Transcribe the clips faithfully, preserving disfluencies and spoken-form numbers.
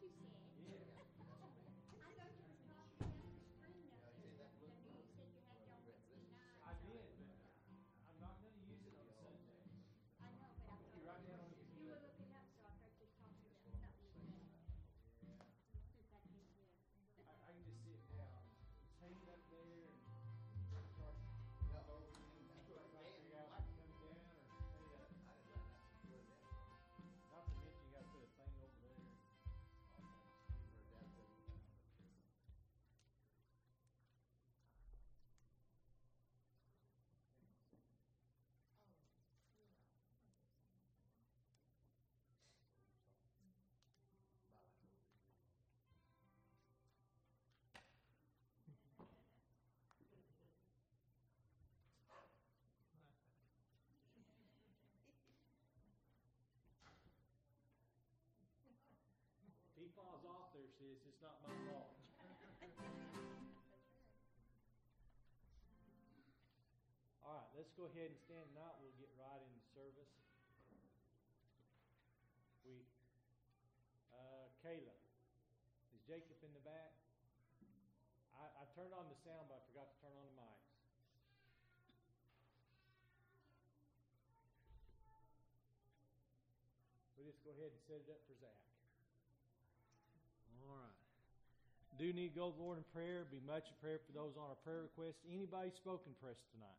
you said. Yeah. I thought you was talking about the spring up there. I knew you said you had it on Wednesday night. I did, but I'm not gonna use it on Sunday. I know, but I You write down on thought your you were computer. looking up, so I thought you were talking about something with that. Yeah. Since I can't hear. I, I can just sit down. Just hang it up there and start. No, we can, that's what Try to Dan figure out liked if it. it's coming down or stay up. I didn't like that. Good, yeah. Not to mention you gotta put a thing over there. Heard that too. About like what we do. If he falls off there, sis, it's not my fault. All right, let's go ahead and stand now. We'll get right into service. We, uh, Kayla, is Jacob in the back? I, I turned on the sound, but I forgot to turn on the mics. We'll just go ahead and set it up for Zach. All right. Do need to go to the Lord in prayer. Be much in prayer for those on our prayer request. Anybody spoken for us tonight?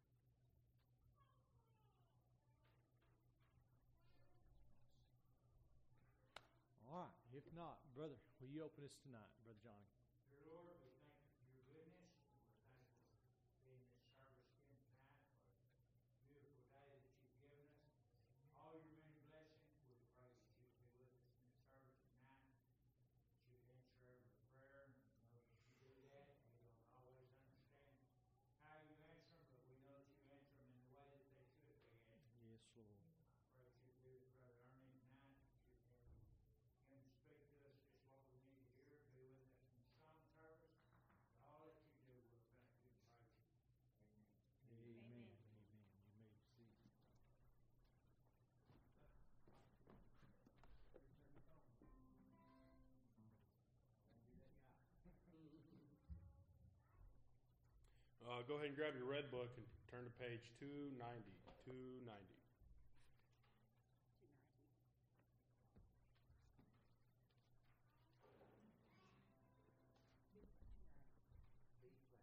All right. If not, brother, will you open us tonight, Brother Johnny? Dear Lord, we thank you for your goodness. We're thankful for being in this service again tonight, for a beautiful day that you've given us. All your many blessings, we pray that you be with us in this service tonight, that you answer every prayer, and we know that you do that. We don't always understand how you answer them, but we know that you answer them in the way that they should be answered. Yes, Lord. I pray that you do with Brother Ernie tonight, that you have him speak to us just what we need to hear, be with us in the song service. All that you do, we'll thank you and praise you. Amen. Amen. Amen. Amen. You may be seated. Uh, go ahead and grab your red book and turn to page two ninety. two ninety. B flat.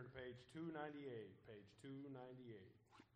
turn to page two ninety-eight. Page two ninety-eight.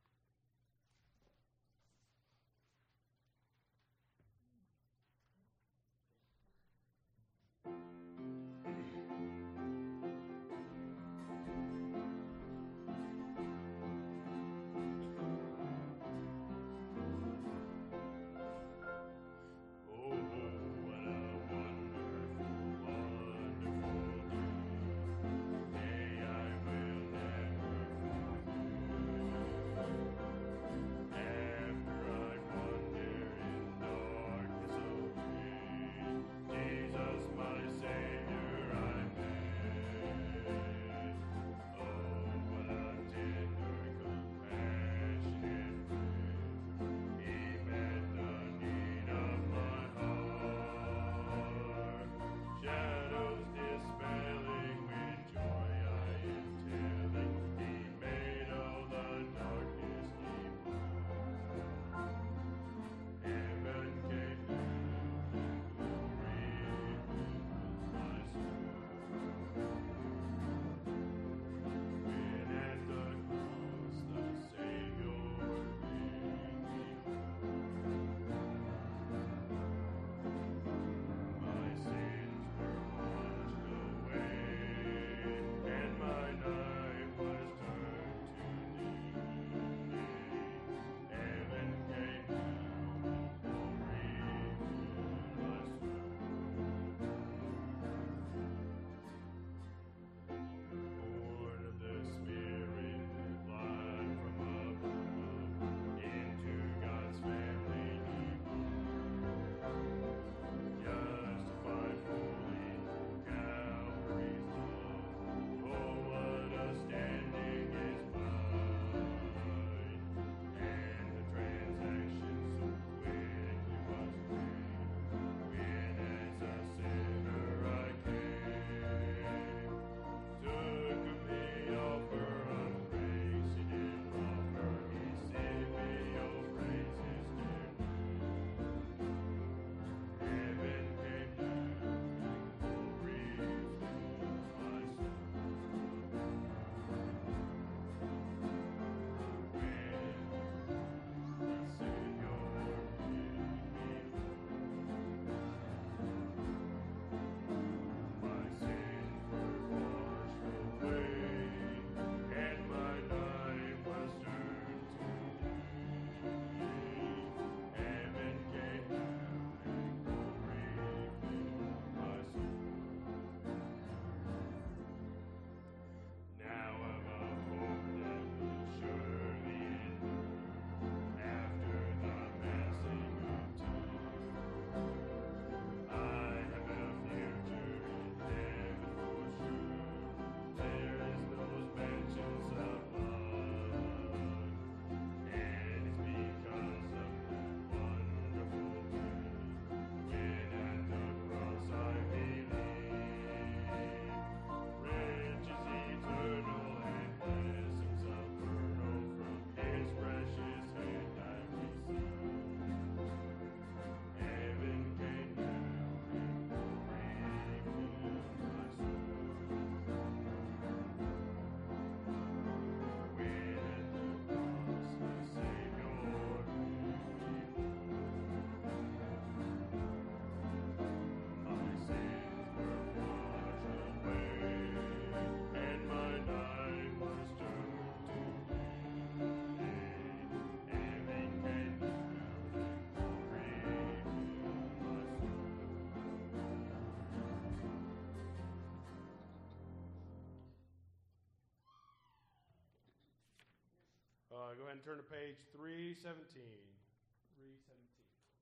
Uh, go ahead and turn to page three seventeen. three seventeen.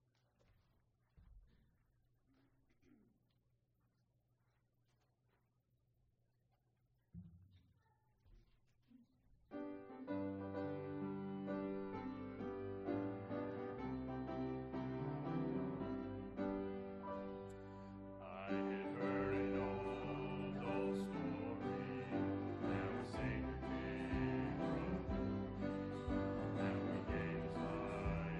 I had heard an old, old story how a Savior came from how he gave his life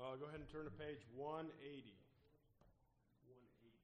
Uh, go ahead and turn to page one eighty. one eighty.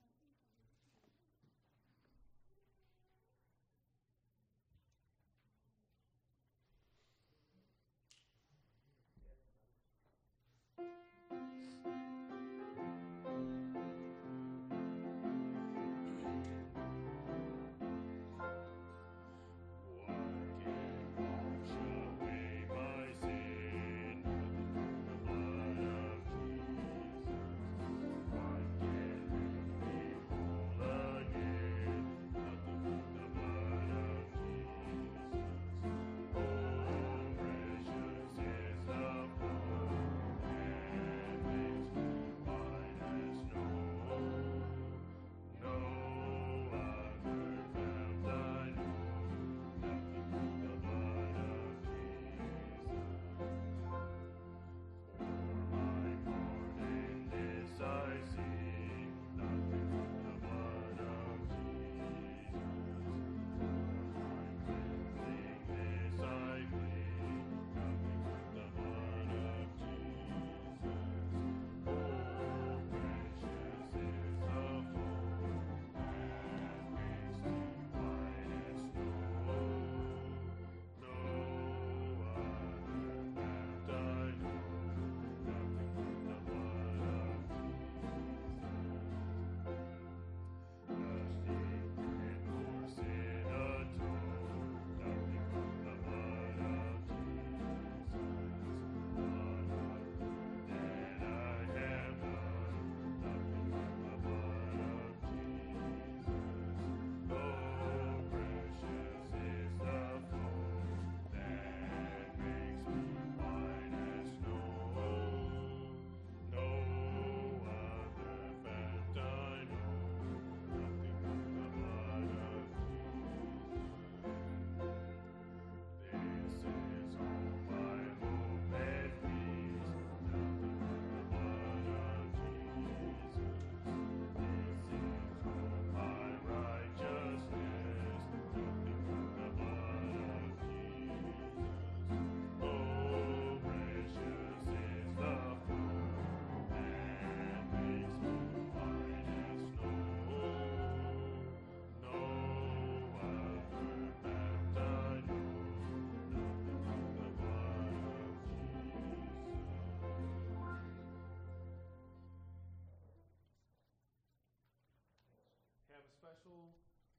Have a special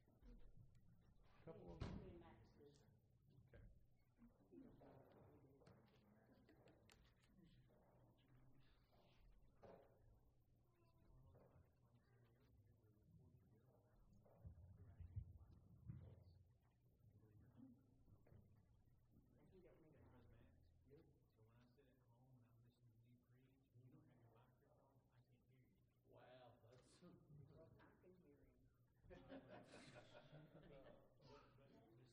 couple of. Okay. Wow, that's.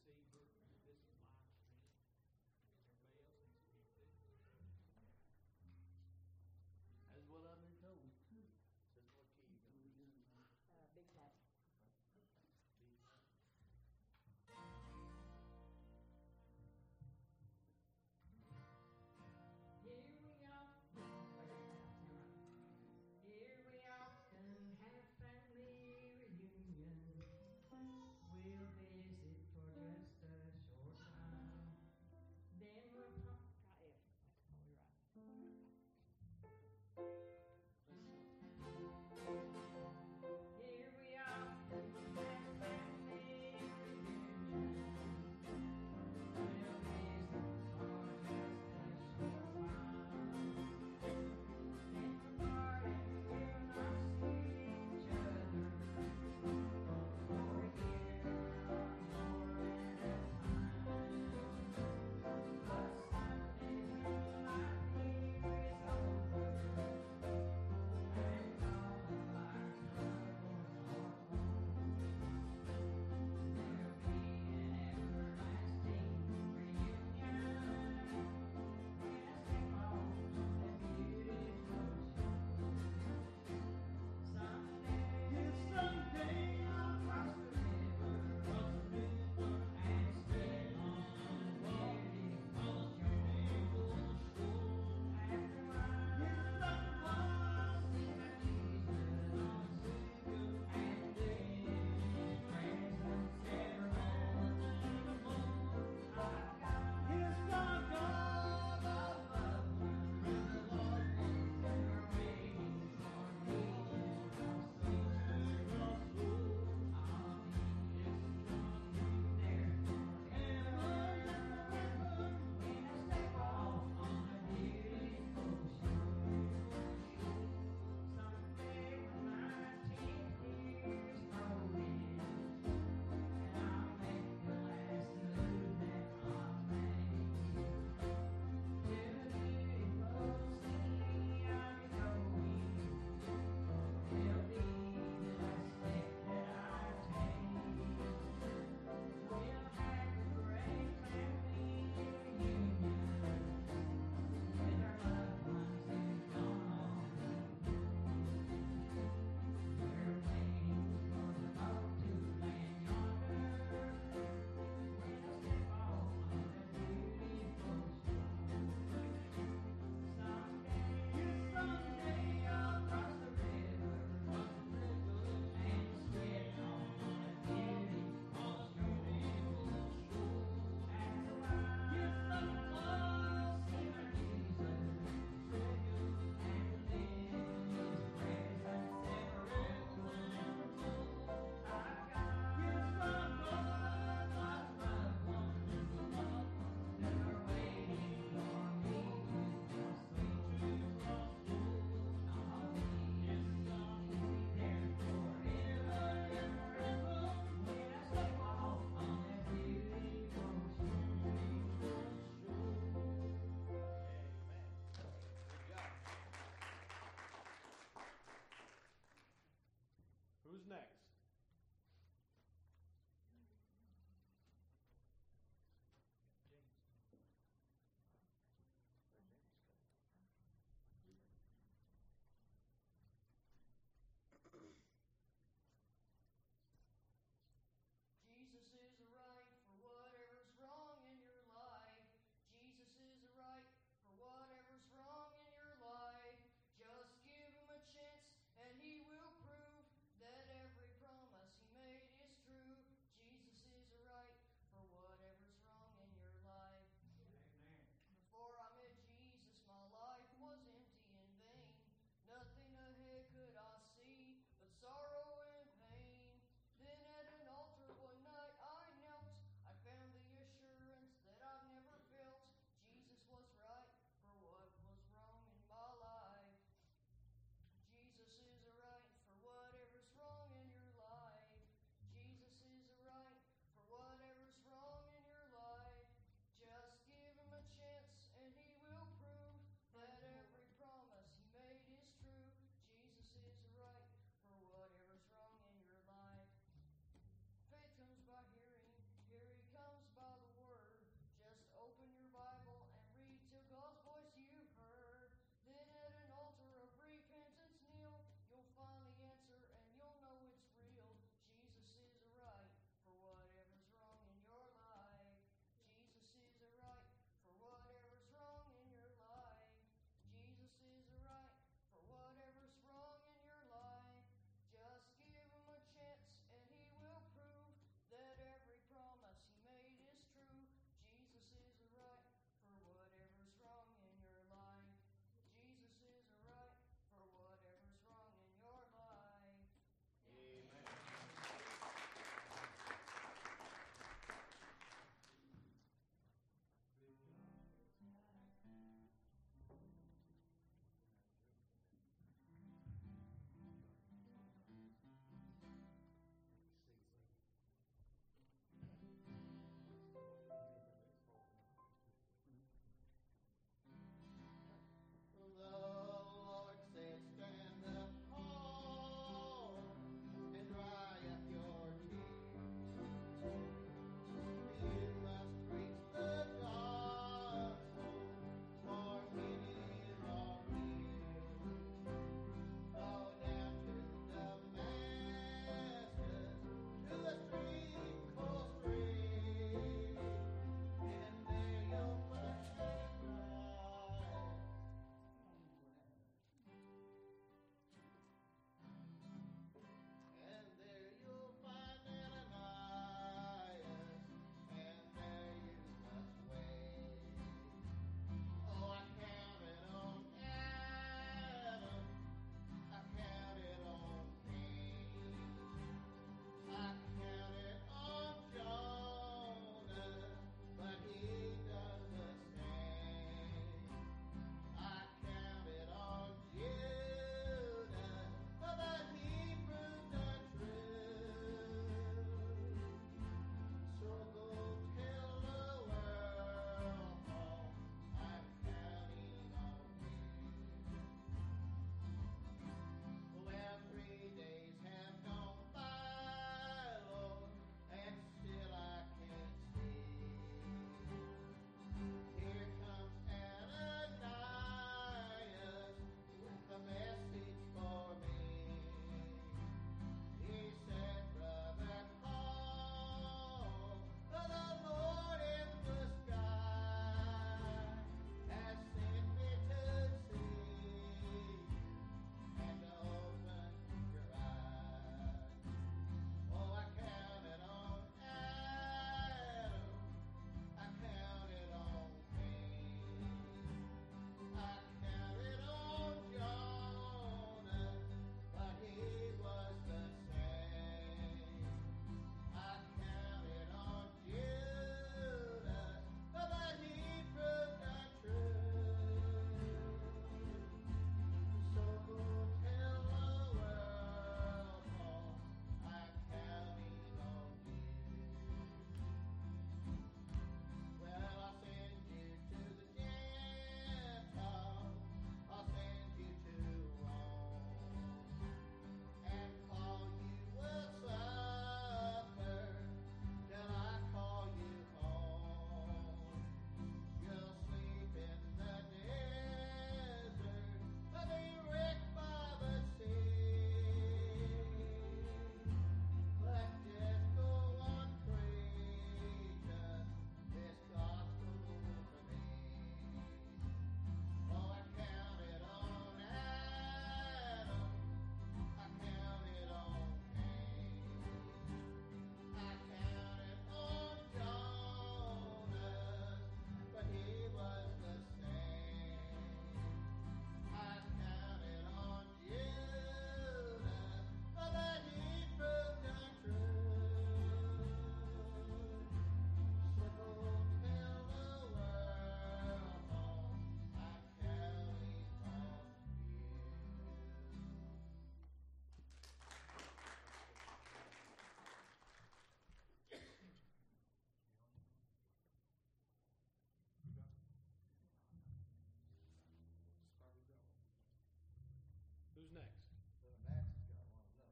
next? Brother Max has got one, no.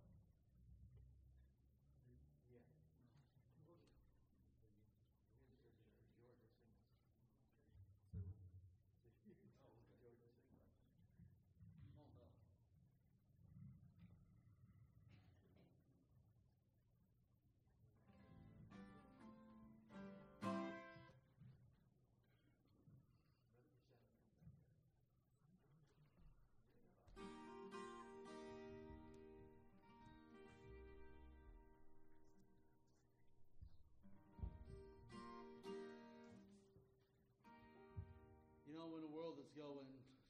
Yeah. Here's uh, Georgia Singleton. Oh, Georgia Singleton. Come on, Bill. Brother, you sound come back there. You know, in a world that's going,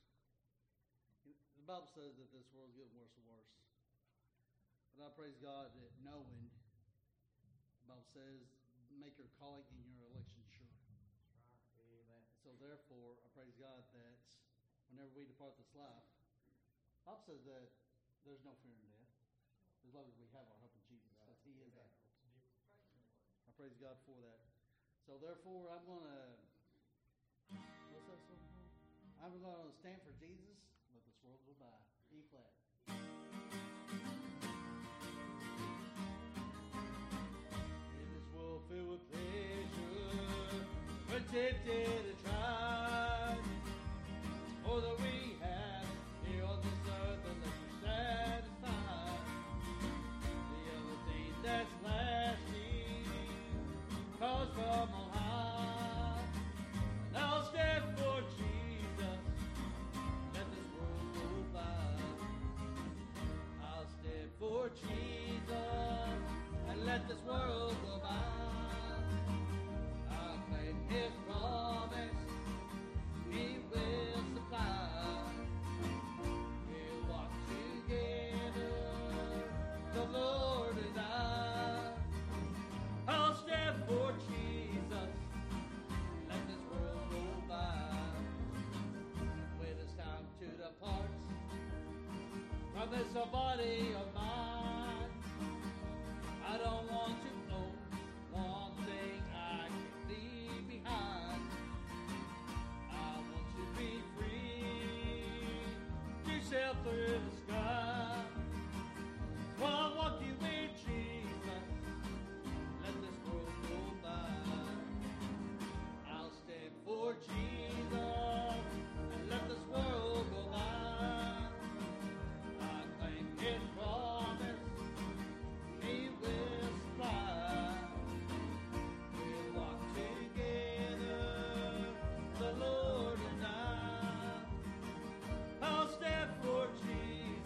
the Bible says that this world's getting worse and worse. But I praise God that knowing, the Bible says, make your calling and your election sure. Amen. So therefore, I praise God that whenever we depart this life, the Bible says that there's no fear in death, as long as we have our hope in Jesus, because He is our hope. I praise God for that. So therefore, I'm going to, what's that song called? I'm going to stand for Jesus, let this world go by. E flat. In this world filled with pleasure, we're tempted and tried. All that we have here on this earth, unless we're satisfied. The other thing that's lasting comes from on high. And I'll stand for Jesus, let this world go by. I'll stand for Jesus and let this world go by. I'll claim His promise, He will supply. We'll walk together, the Lord and I. I'll stand for Jesus, let this world go by. When it's time to depart from this body of mine, I don't want to own one thing I can leave behind. I want to be free to sail through the sky. While walking with Jesus, let this world go by. I'll stand for Jesus and let this world go by. I claim His promise, He will supply. We'll walk together, the Lord and I. I'll stand for Jesus.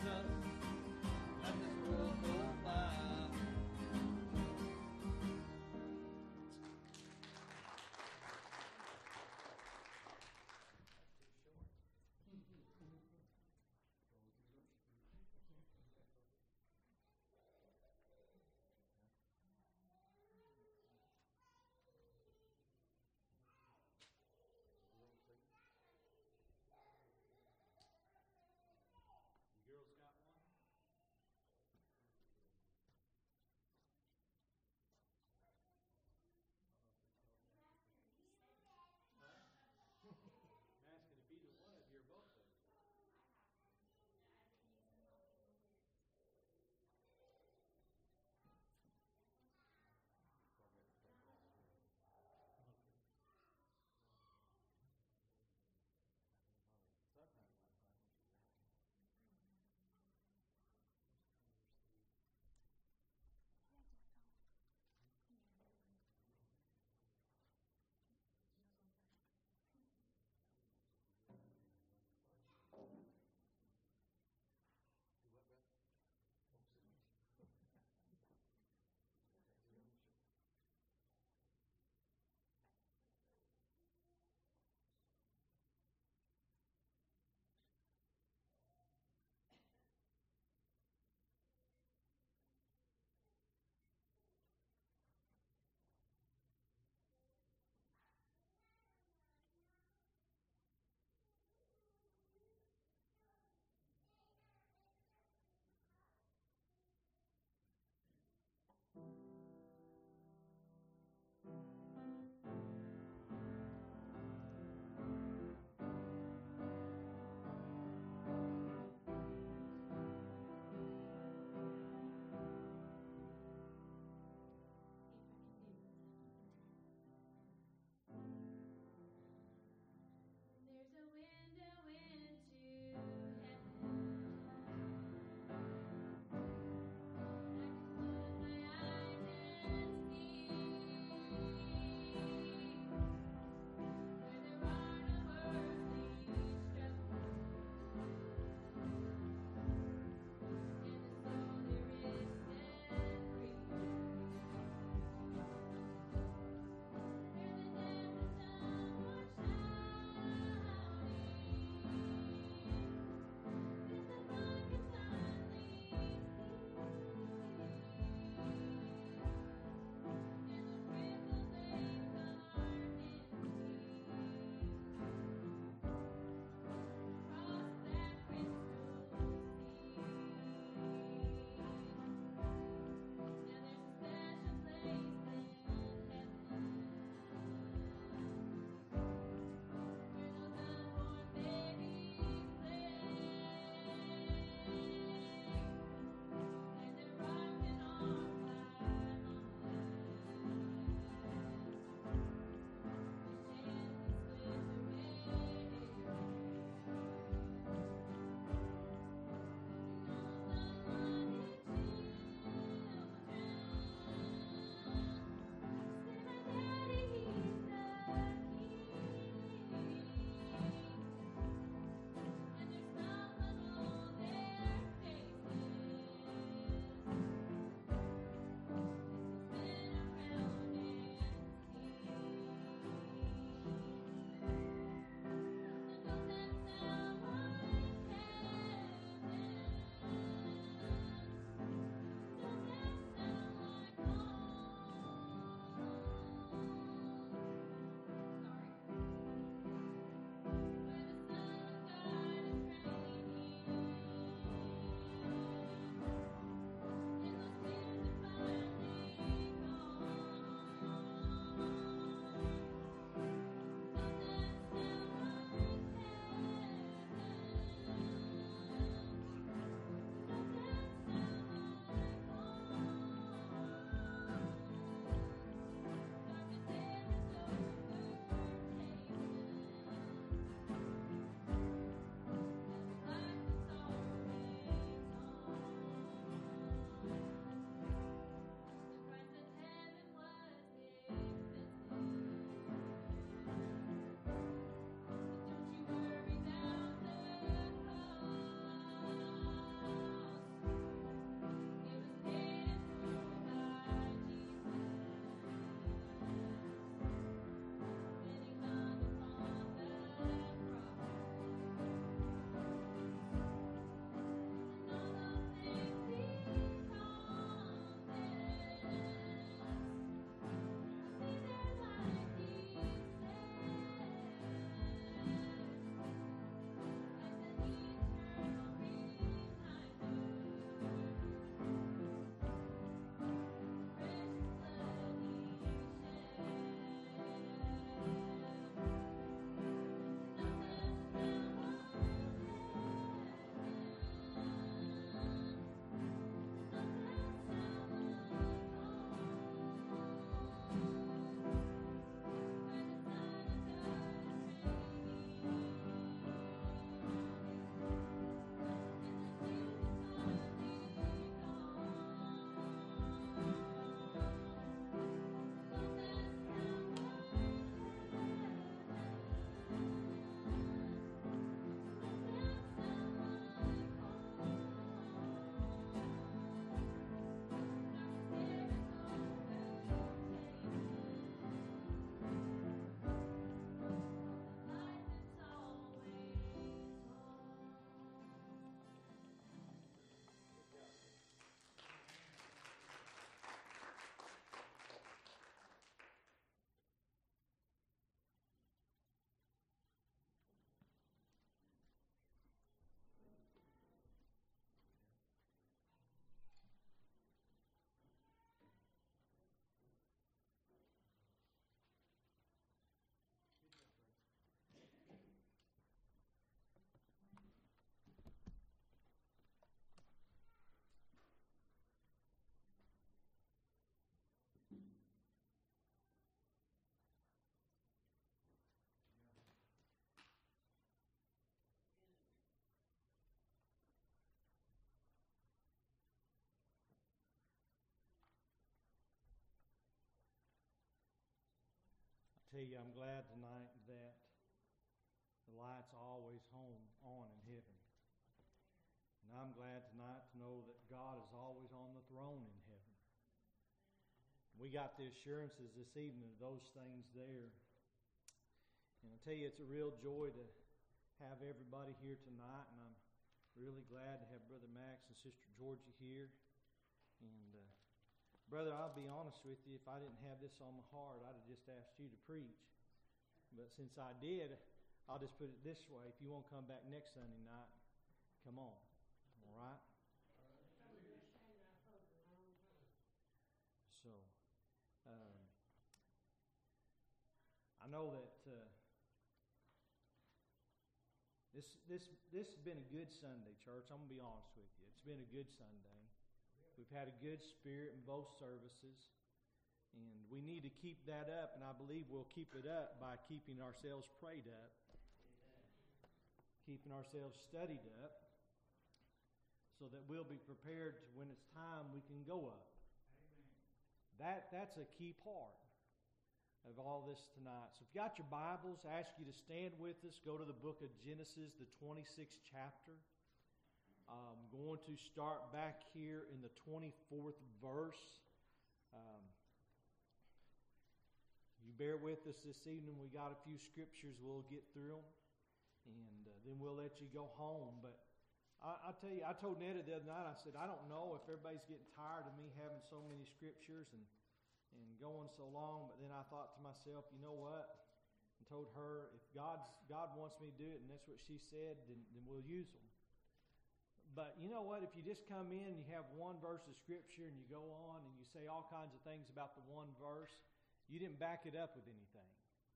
tell you, I'm glad tonight that the lights are always home on in heaven. And I'm glad tonight to know that God is always on the throne in heaven. We got the assurances this evening of those things there. And I tell you, it's a real joy to have everybody here tonight, and I'm really glad to have Brother Max and Sister Georgie here. And uh, Brother, I'll be honest with you, if I didn't have this on my heart, I'd have just asked you to preach. But since I did, I'll just put it this way. If you want to come back next Sunday night, come on. All right? So, um, I know that uh, this this this has been a good Sunday, church. I'm going to be honest with you. It's been a good Sunday. We've had a good spirit in both services, and we need to keep that up, and I believe we'll keep it up by keeping ourselves prayed up, keeping ourselves studied up, so that we'll be prepared to, when it's time, we can go up. That That's a key part of all this tonight. So if you got your Bibles, I ask you to stand with us. Go to the book of Genesis, the twenty-sixth chapter. I'm going to start back here in the twenty-fourth verse. Um, you bear with us this evening. We got a few scriptures. We'll get through them, and uh, then we'll let you go home. But I, I tell you, I told Netta the other night, I said, I don't know if everybody's getting tired of me having so many scriptures and, and going so long. But then I thought to myself, you know what? I told her, if God's, God wants me to do it, and that's what she said, then, then we'll use them. But you know what? If you just come in, you have one verse of Scripture, and you go on, and you say all kinds of things about the one verse, you didn't back it up with anything.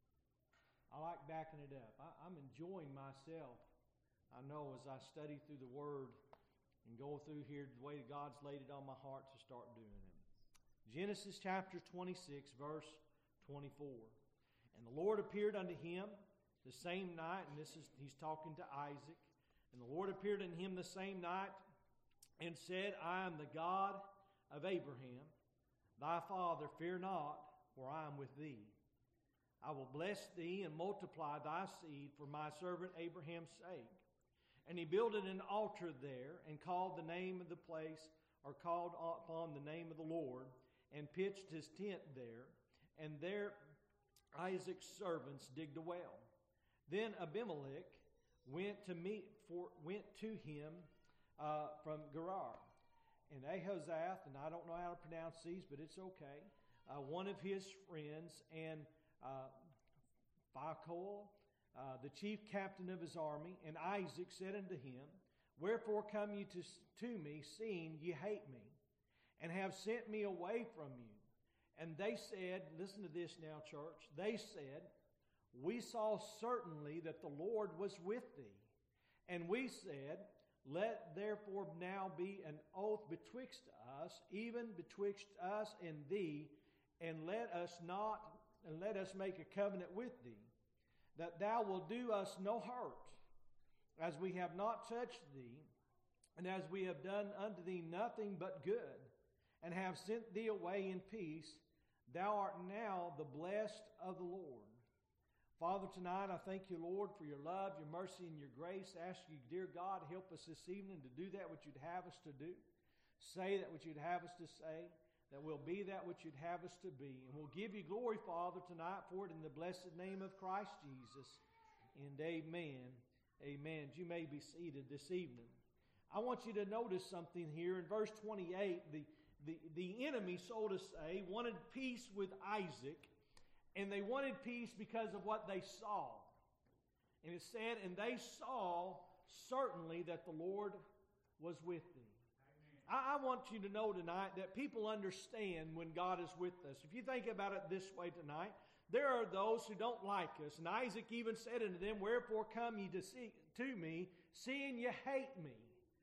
I like backing it up. I, I'm enjoying myself, I know, as I study through the Word and go through here the way God's laid it on my heart to start doing it. Genesis chapter twenty-six, verse twenty-four. And the Lord appeared unto him the same night, and this is he's talking to Isaac. And the Lord appeared unto him the same night and said, I am the God of Abraham, thy father. Fear not, for I am with thee. I will bless thee and multiply thy seed for my servant Abraham's sake. And he builded an altar there and called the name of the place, or called upon the name of the Lord, and pitched his tent there. And there Isaac's servants digged a well. Then Abimelech went to meet for went to him uh, from Gerar, and Ahazath, and I don't know how to pronounce these, but it's okay. Uh, one of his friends, and uh, Phicol, uh, the chief captain of his army, and Isaac said unto him, Wherefore come ye to to me, seeing ye hate me, and have sent me away from you? And they said, listen to this now, church. They said, We saw certainly that the Lord was with thee. And we said, Let therefore now be an oath betwixt us, even betwixt us and thee, and let us not, and let us make a covenant with thee, that thou wilt do us no hurt, as we have not touched thee, and as we have done unto thee nothing but good, and have sent thee away in peace. Thou art now the blessed of the Lord. Father, tonight I thank you, Lord, for your love, your mercy, and your grace. I ask you, dear God, help us this evening to do that which you'd have us to do. Say that which you'd have us to say. That we'll be that which you'd have us to be. And we'll give you glory, Father, tonight for it in the blessed name of Christ Jesus. And amen. Amen. You may be seated this evening. I want you to notice something here in verse twenty-eight. The, the, the enemy, so to say, wanted peace with Isaac. And they wanted peace because of what they saw. And it said, and they saw certainly that the Lord was with thee. I, I want you to know tonight that people understand when God is with us. If you think about it this way tonight, there are those who don't like us. And Isaac even said unto them, Wherefore come ye to, see, to me, seeing ye hate me?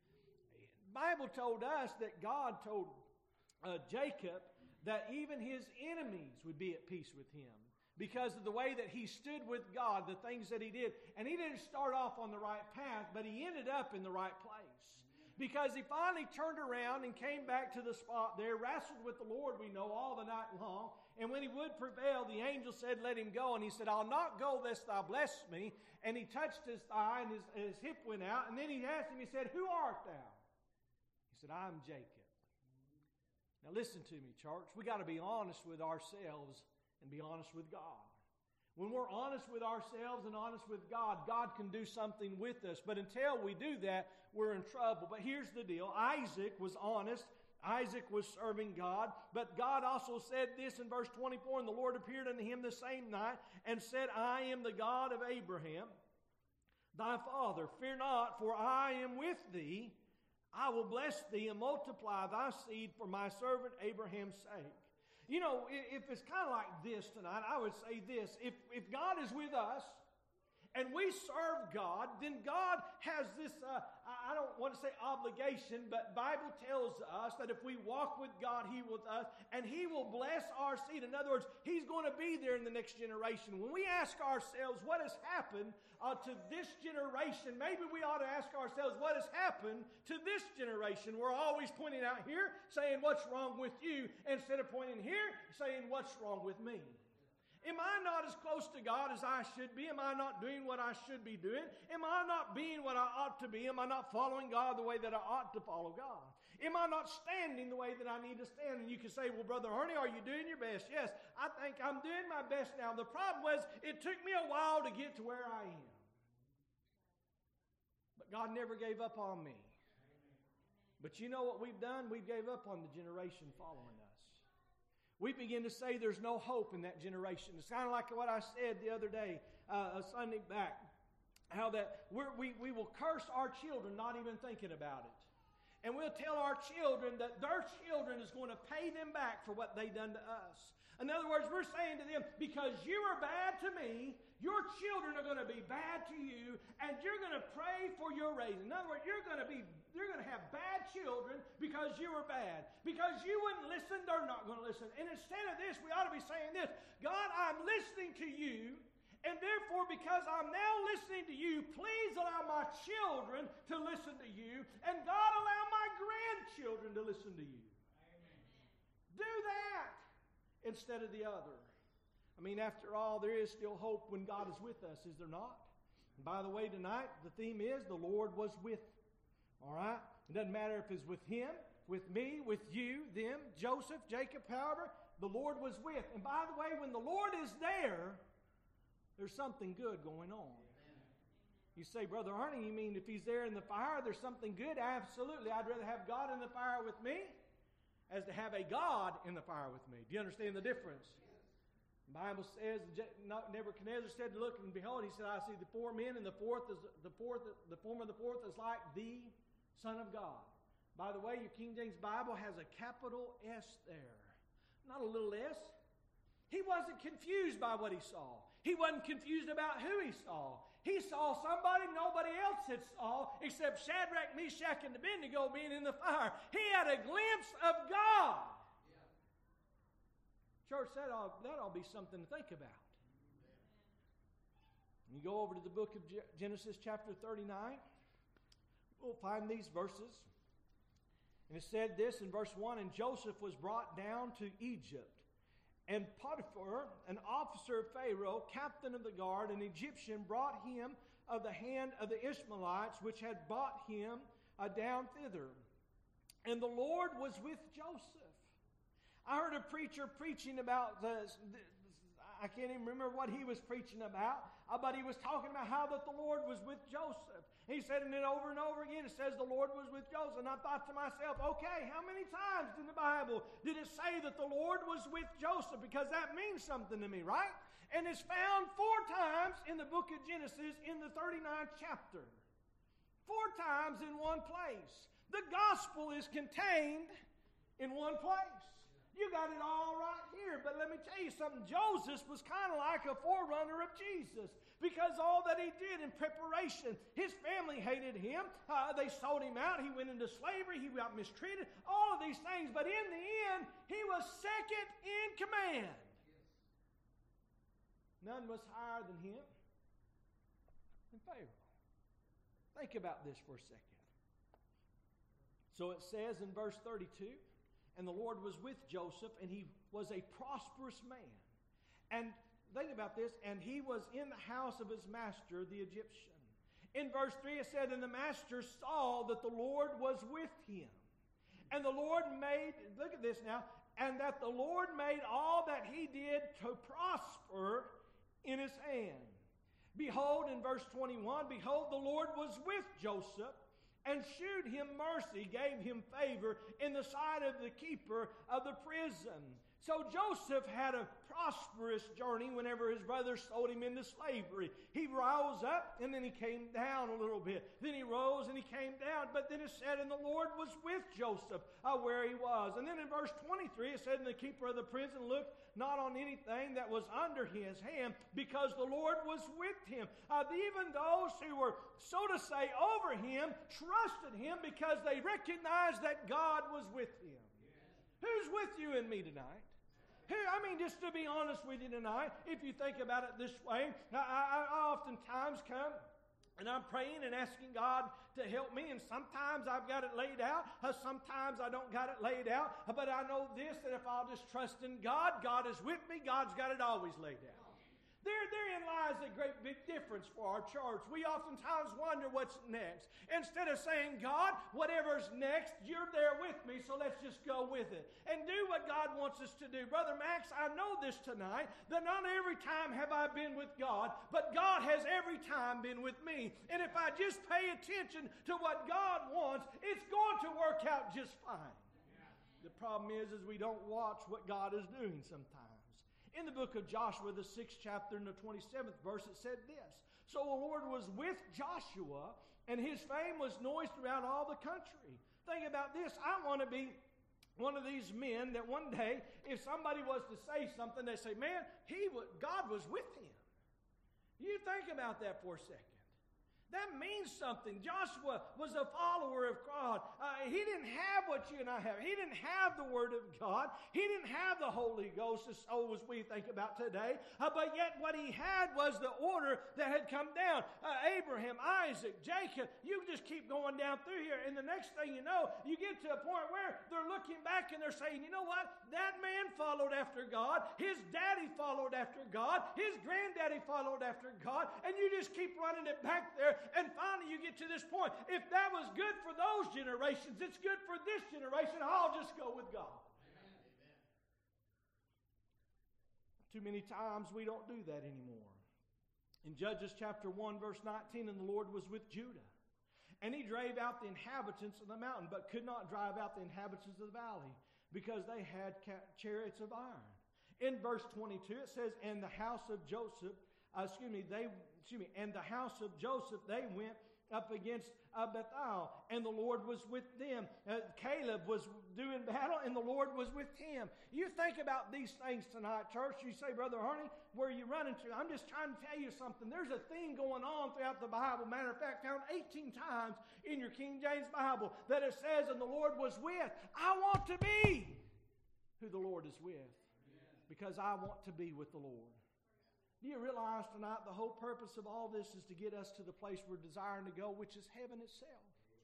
The Bible told us that God told uh, Jacob that even his enemies would be at peace with him because of the way that he stood with God, the things that he did. And he didn't start off on the right path, but he ended up in the right place. Because he finally turned around and came back to the spot there, wrestled with the Lord, we know, all the night long. And when he would prevail, the angel said, let him go. And he said, I'll not go lest thou bless me. And he touched his thigh, and his, his hip went out. And then he asked him, he said, who art thou? He said, I'm Jacob. Now listen to me, church. We got to be honest with ourselves and be honest with God. When we're honest with ourselves and honest with God, God can do something with us. But until we do that, we're in trouble. But here's the deal. Isaac was honest. Isaac was serving God. But God also said this in verse twenty-four, and the Lord appeared unto him the same night and said, I am the God of Abraham, thy father. Fear not, for I am with thee. I will bless thee and multiply thy seed for my servant Abraham's sake. You know, if it's kind of like this tonight, I would say this. If, if God is with us and we serve God, then God has this, uh, I don't want to say obligation, but Bible tells us that if we walk with God, He with us, and He will bless our seed. In other words, He's going to be there in the next generation. When we ask ourselves what has happened uh, to this generation, maybe we ought to ask ourselves what has happened to this generation. We're always pointing out here, saying what's wrong with you, instead of pointing here, saying what's wrong with me. Am I not as close to God as I should be? Am I not doing what I should be doing? Am I not being what I ought to be? Am I not following God the way that I ought to follow God? Am I not standing the way that I need to stand? And you can say, well, Brother Ernie, are you doing your best? Yes, I think I'm doing my best now. The problem was it took me a while to get to where I am. But God never gave up on me. But you know what we've done? We gave up on the generation following us. We begin to say there's no hope in that generation. It's kind of like what I said the other day, uh, a Sunday back, how that we're, we we will curse our children not even thinking about it. And we'll tell our children that their children is going to pay them back for what they done to us. In other words, we're saying to them, because you are bad to me, your children are going to be bad to you, and you're going to pray for your raising. In other words, you're going to be you're going to have bad children because you were bad. Because you wouldn't listen, they're not going to listen. And instead of this, we ought to be saying this, God, I'm listening to you, and therefore, because I'm now listening to you, please allow my children to listen to you, and God, allow my grandchildren to listen to you. Amen. Do that instead of the other. I mean, after all, there is still hope when God is with us, is there not? And by the way, tonight, the theme is the Lord was with. All right? It doesn't matter if it's with him, with me, with you, them, Joseph, Jacob, however, the Lord was with. And by the way, when the Lord is there, there's something good going on. You say, Brother Ernie, you mean if he's there in the fire, there's something good? Absolutely. I'd rather have God in the fire with me as to have a God in the fire with me. Do you understand the difference? The Bible says, Nebuchadnezzar said, look, and behold, he said, I see the four men, and the fourth is the fourth, the form of the fourth is like the Son of God. By the way, your King James Bible has a capital S there. Not a little s. He wasn't confused by what he saw. He wasn't confused about who he saw. He saw somebody nobody else had saw except Shadrach, Meshach, and Abednego being in the fire. He had a glimpse of God. Yeah. Church, that ought, that ought to be something to think about. You go over to the book of Genesis chapter thirty-nine. We'll find these verses. And it said this in verse one, and Joseph was brought down to Egypt. And Potiphar, an officer of Pharaoh, captain of the guard, an Egyptian, brought him of the hand of the Ishmaelites, which had brought him uh, down thither. And the Lord was with Joseph. I heard a preacher preaching about this. I can't even remember what he was preaching about, uh, but he was talking about how that the Lord was with Joseph. He said it over and over again. It says the Lord was with Joseph. And I thought to myself, okay, how many times in the Bible did it say that the Lord was with Joseph? Because that means something to me, right? And it's found four times in the book of Genesis in the thirty-ninth chapter. Four times in one place. The gospel is contained in one place. You got it all right here. But let me tell you something. Joseph was kind of like a forerunner of Jesus. Because all that he did in preparation, his family hated him. Uh, they sold him out. He went into slavery. He got mistreated. All of these things. But in the end, he was second in command. None was higher than him than Pharaoh. Think about this for a second. So it says in verse thirty-two, and the Lord was with Joseph, and he was a prosperous man. And think about this, and he was in the house of his master, the Egyptian. In verse three it said, and the master saw that the Lord was with him. And the Lord made, look at this now, and that the Lord made all that he did to prosper in his hand. Behold, in verse twenty-one, behold, the Lord was with Joseph, and shewed him mercy, gave him favor in the sight of the keeper of the prison. So Joseph had a prosperous journey whenever his brothers sold him into slavery. He rose up and then he came down a little bit. Then he rose and he came down. But then it said, and the Lord was with Joseph uh, where he was. And then in verse twenty-three it said, and the keeper of the prison looked not on anything that was under his hand, because the Lord was with him. Uh, even those who were, so to say, over him, trusted him because they recognized that God was with him. Yes. Who's with you and me tonight? Here, I mean, just to be honest with you tonight, if you think about it this way, I, I, I oftentimes come and I'm praying and asking God to help me, and sometimes I've got it laid out, uh, sometimes I don't got it laid out, uh, but I know this, that if I'll just trust in God, God is with me, God's got it always laid out. There, therein lies a great big difference for our church. We oftentimes wonder what's next. Instead of saying, God, whatever's next, you're there with me, so let's just go with it and do what God wants us to do. Brother Max, I know this tonight, that not every time have I been with God, but God has every time been with me. And if I just pay attention to what God wants, it's going to work out just fine. The problem is, is we don't watch what God is doing sometimes. In the book of Joshua, the sixth chapter and the twenty-seventh verse, it said this. So the Lord was with Joshua, and his fame was noised throughout all the country. Think about this. I want to be one of these men that one day, if somebody was to say something, they say, man, he was, God was with him. You think about that for a second. That means something. Joshua was a follower of God. Uh, he didn't have what you and I have. He didn't have the Word of God. He didn't have the Holy Ghost as so as we think about today. Uh, but yet what he had was the order that had come down. Uh, Abraham, Isaac, Jacob. You just keep going down through here. And the next thing you know, you get to a point where they're looking back and they're saying, you know what? That man followed after God. His daddy followed after God. His granddaddy followed after God. And you just keep running it back there. And finally you get to this point. If that was good for those generations, it's good for this generation. I'll just go with God. Amen. Too many times we don't do that anymore. In Judges chapter one, verse nineteen, and the Lord was with Judah. And he drave out the inhabitants of the mountain, but could not drive out the inhabitants of the valley, because they had chariots of iron. In verse twenty-two, it says, and the house of Joseph, uh, excuse me, they... Excuse me, and the house of Joseph, they went up against uh, Bethel, and the Lord was with them. Uh, Caleb was doing battle, and the Lord was with him. You think about these things tonight, church. You say, Brother Harney, where are you running to? I'm just trying to tell you something. There's a theme going on throughout the Bible. Matter of fact, found eighteen times in your King James Bible that it says, and the Lord was with. I want to be who the Lord is with, because I want to be with the Lord. Do you realize tonight the whole purpose of all this is to get us to the place we're desiring to go, which is heaven itself?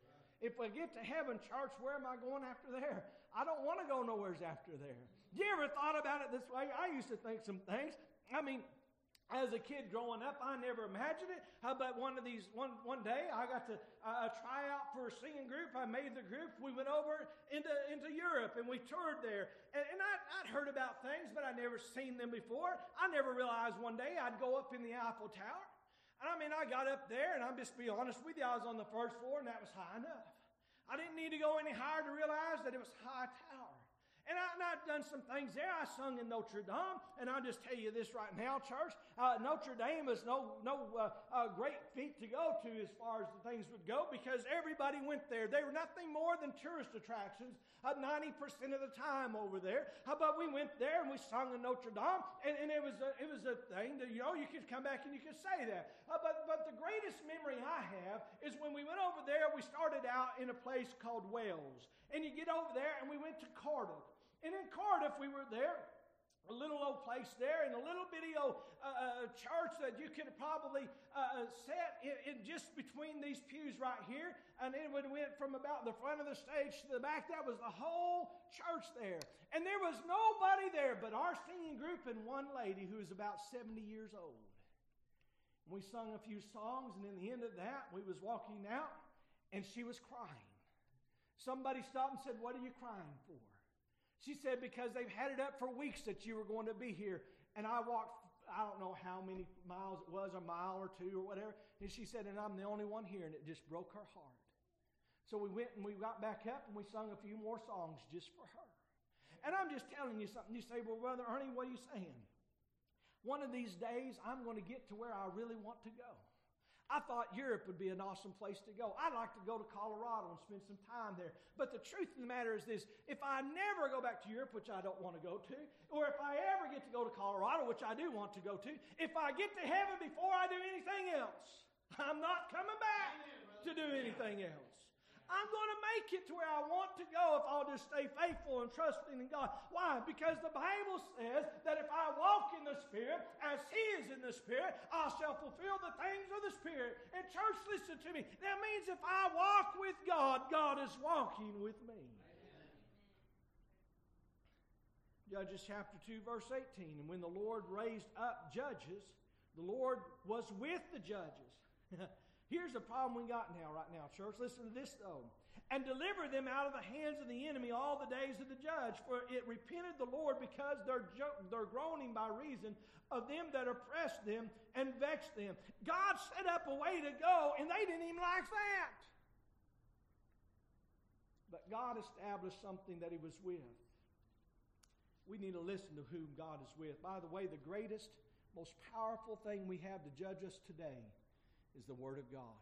If we get to heaven, church, where am I going after there? I don't want to go nowhere after there. You ever thought about it this way? I used to think some things. I mean, as a kid growing up, I never imagined it. How about one of these, one, one day I got to uh, try out for a singing group. I made the group. We went over into, into Europe and we toured there. And, and I, I'd heard about things, but I'd never seen them before. I never realized one day I'd go up in the Eiffel Tower. And I mean, I got up there, and I'll just be honest with you, I was on the first floor, and that was high enough. I didn't need to go any higher to realize that it was a high tower. And, I, and I've done some things there. I sung in Notre Dame, and I'll just tell you this right now, church. Uh, Notre Dame is no no uh, uh, great feat to go to as far as the things would go, because everybody went there. They were nothing more than tourist attractions uh, ninety percent of the time over there. How about we went there and we sung in Notre Dame, and, and it was a, it was a thing that, you know, you could come back and you could say that. Uh, but, but the greatest memory I have is when we went over there, we started out in a place called Wales. And you get over there, and we went to Cardiff. And in Cardiff, we were there, a little old place there in a little bitty old uh, uh, church that you could have probably uh, sat in, in just between these pews right here. And then when it went from about the front of the stage to the back, that was the whole church there. And there was nobody there but our singing group and one lady who was about seventy years old. We sung a few songs, and in the end of that, we was walking out, and she was crying. Somebody stopped and said, "What are you crying for?" She said, "Because they've had it up for weeks that you were going to be here." And I walked, I don't know how many miles it was, a mile or two or whatever. And she said, "And I'm the only one here." And it just broke her heart. So we went and we got back up and we sung a few more songs just for her. And I'm just telling you something. You say, "Well, Brother Ernie, what are you saying?" One of these days, I'm going to get to where I really want to go. I thought Europe would be an awesome place to go. I'd like to go to Colorado and spend some time there. But the truth of the matter is this: if I never go back to Europe, which I don't want to go to, or if I ever get to go to Colorado, which I do want to go to, if I get to heaven before I do anything else, I'm not coming back to do anything else. I'm going to make it to where I want to go if I'll just stay faithful and trusting in God. Why? Because the Bible says that if I walk in the Spirit as He is in the Spirit, I shall fulfill the things of the Spirit. And church, listen to me. That means if I walk with God, God is walking with me. Amen. Judges chapter two, verse eighteen. And when the Lord raised up judges, the Lord was with the judges. Here's the problem we got now, right now, church. Listen to this, though. "And deliver them out of the hands of the enemy all the days of the judge. For it repented the Lord because they're, jo- they're groaning by reason of them that oppressed them and vexed them." God set up a way to go, and they didn't even like that. But God established something that He was with. We need to listen to whom God is with. By the way, the greatest, most powerful thing we have to judge us today is the Word of God.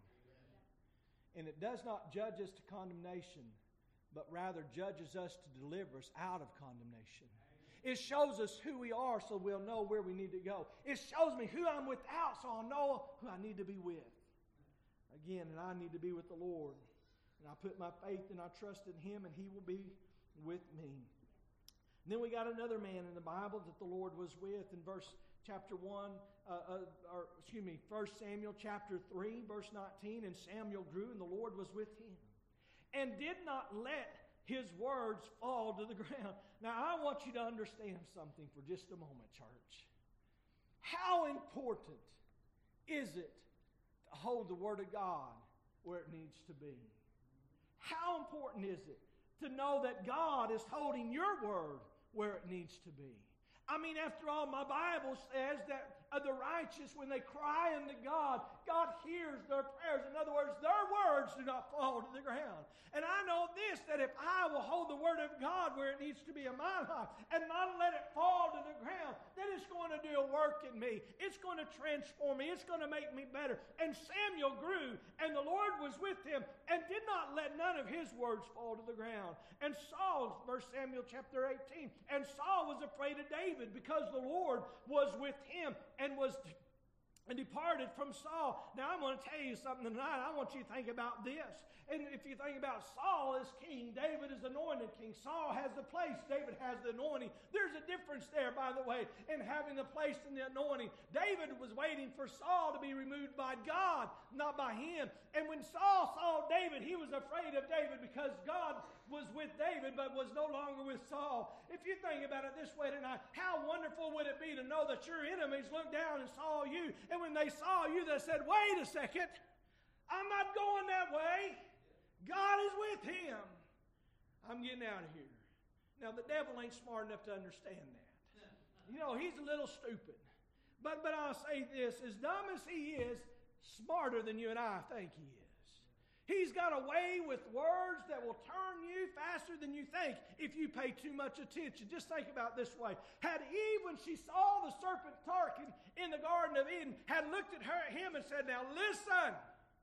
And it does not judge us to condemnation, but rather judges us to deliver us out of condemnation. It shows us who we are so we'll know where we need to go. It shows me who I'm without so I'll know who I need to be with. Again, and I need to be with the Lord. And I put my faith and I trust in Him, and He will be with me. And then we got another man in the Bible that the Lord was with in verse chapter one, uh, uh, or excuse me, First Samuel chapter three, verse nineteen. "And Samuel grew, and the Lord was with him, and did not let his words fall to the ground." Now, I want you to understand something for just a moment, church. How important is it to hold the Word of God where it needs to be? How important is it to know that God is holding your Word where it needs to be? I mean, after all, my Bible says that uh, the righteous, when they cry unto God, God hears their prayers. In other words, their words do not fall to the ground. And I know this, that if I will hold the Word of God where it needs to be in my life and not let it fall to the ground, then it's going to do a work in me. It's going to transform me. It's going to make me better. And Samuel grew, and the Lord was with him, and did not let none of his words fall to the ground. And Saul, First Samuel chapter eighteen, "And Saul was afraid of David because the Lord was with him and was and departed from Saul." Now, I'm going to tell you something tonight. I want you to think about this. And if you think about Saul as king, David is anointed king. Saul has the place, David has the anointing. There's a difference there, by the way, in having the place and the anointing. David was waiting for Saul to be removed by God, not by him. And when Saul saw David, he was afraid of David because God was with David but was no longer with Saul. If you think about it this way tonight, how wonderful would it be to know that your enemies looked down and saw you, and when they saw you, they said, "Wait a second, I'm not going that way. God is with him. I'm getting out of here." Now, the devil ain't smart enough to understand that. You know, he's a little stupid. But, but I'll say this, as dumb as he is, smarter than you and I think he is. He's got a way with words that will turn you faster than you think if you pay too much attention. Just think about it this way. Had Eve, when she saw the serpent talking in the Garden of Eden, had looked at her, him and said, "Now listen,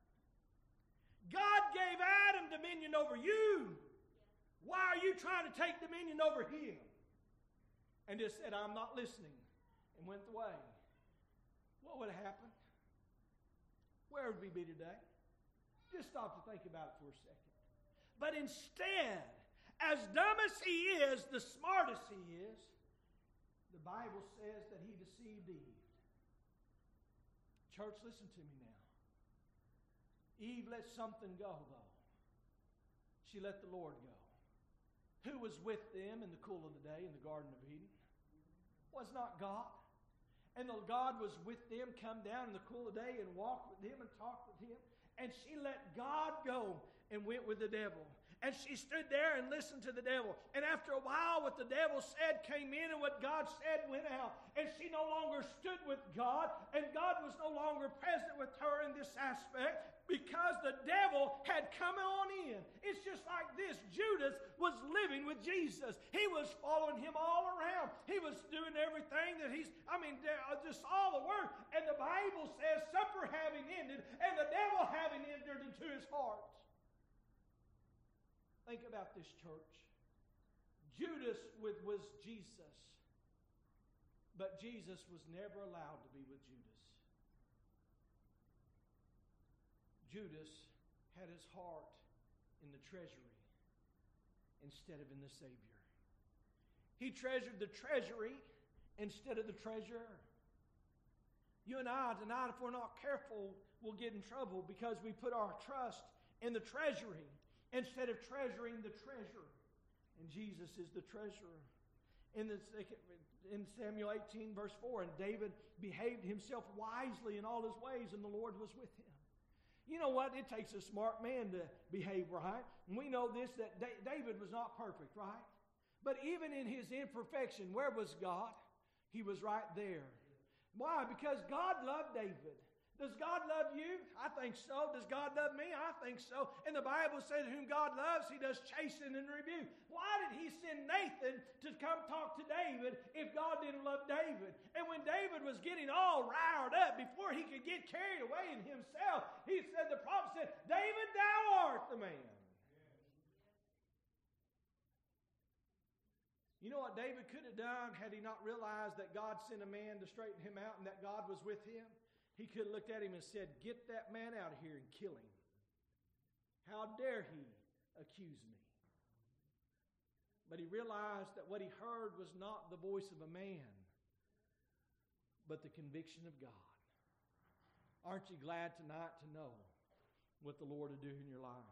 God gave Adam dominion over you. Why are you trying to take dominion over him?" And just said, "I'm not listening," and went away. What would have happened? Where would we be today? Just stop to think about it for a second. But instead, as dumb as he is, the smartest he is, The Bible says that he deceived Eve. Church, listen to me now. Eve let something go, though. She let the Lord go. Who was with them in the cool of the day in the Garden of Eden? Was not God. And the God was with them, come down in the cool of the day and walked with him and talked with him. And she let God go and went with the devil. And she stood there and listened to the devil. And after a while, what the devil said came in and what God said went out. And she no longer stood with God. And God was no longer present with her in this aspect because the devil had come on in. It's just like this. Judas was living with Jesus. He was following him all around. He was doing everything that he's, I mean, just all the work. And the Bible says, supper having ended and the devil having entered into his heart. Think about this, church. Judas was, was Jesus, but Jesus was never allowed to be with Judas. Judas had his heart in the treasury instead of in the Savior. He treasured the treasury instead of the treasurer. You and I tonight, if we're not careful, we'll get in trouble because we put our trust in the treasury instead of treasuring the treasure. And Jesus is the treasurer. In, the second, in Samuel eighteen, verse four, and David behaved himself wisely in all his ways, and the Lord was with him. You know what? It takes a smart man to behave right. And we know this, that David was not perfect, right? But even in his imperfection, where was God? He was right there. Why? Because God loved David. Does God love you? I think so. Does God love me? I think so. And the Bible says whom God loves, he does chasten and rebuke. Why did he send Nathan to come talk to David if God didn't love David? And when David was getting all riled up, before he could get carried away in himself, he said, the prophet said, David, thou art the man. You know what David could have done had he not realized that God sent a man to straighten him out and that God was with him? He could have looked at him and said, get that man out of here and kill him. How dare he accuse me? But he realized that what he heard was not the voice of a man, but the conviction of God. Aren't you glad tonight to know what the Lord will do in your life?